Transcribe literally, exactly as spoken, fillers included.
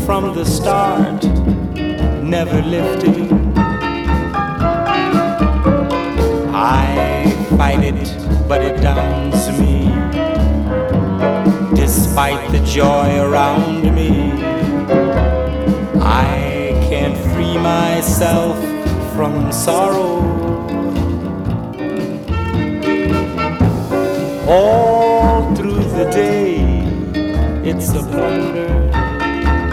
from the start, never lifting. I fight it, but it downs me, despite the joy around me. I can't free myself from sorrow. All through the day, it's a wonder